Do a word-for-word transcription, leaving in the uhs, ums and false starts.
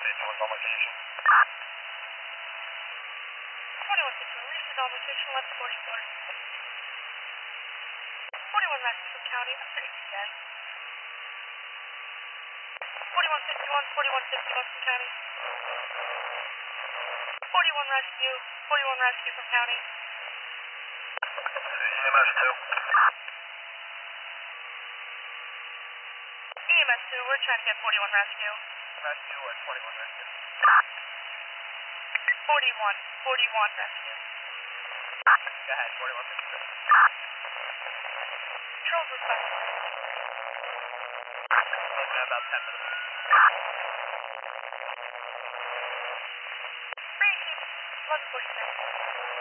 fifty-one Belmont Station. twenty-one fifty-one, leave the Belmont Station, left forty floor. forty-one rescue from county, I'm safety again. forty-one fifty-one, forty-one fifty-one from county. forty-one rescue, forty-one rescue from county. E M S two. E M S two, we're trying to get forty-one rescue. Rescue or twenty-one rescue? forty-one, forty-one rescue. Go ahead, forty-one fifty-two. Controls request. Looking at about ten minutes. Repeat, eleven forty-six.